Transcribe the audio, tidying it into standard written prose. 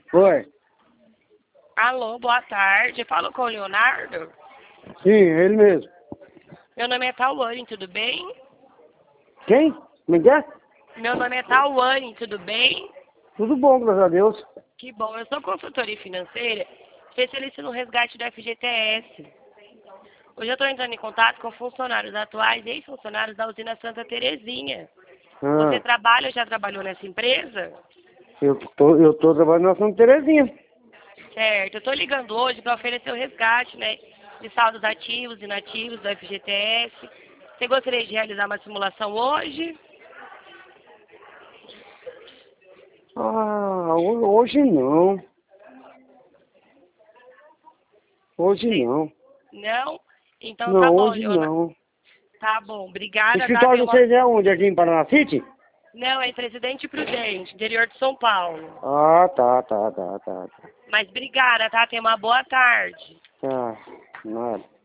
Oi. Alô, boa tarde. Falo com o Leonardo. Sim, ele mesmo. Meu nome é Tawane, tudo bem? Quem? Me quer? Meu nome é Tawane, tudo bem? Tudo bom, graças a Deus. Que bom, eu sou consultoria financeira, especialista no resgate do FGTS. Hoje eu estou entrando em contato com funcionários atuais e ex-funcionários da usina Santa Terezinha. Você Ah, trabalha ou já trabalhou nessa empresa? eu tô trabalhando na Santa Terezinha. Certo, eu estou ligando hoje para oferecer o resgate, né, de saldos ativos e inativos do FGTS. Você gostaria de realizar uma simulação hoje? Ah, hoje não. Hoje Sim. não. Não? Então tá Não, bom, hoje Leona. não. Tá bom, O obrigada, tá? escritório de vocês é onde? Aqui em Paraná City? Não, é em Presidente Prudente, interior de São Paulo. Ah, tá. Mas obrigada, tá? Tenha uma boa tarde. Tá, nada.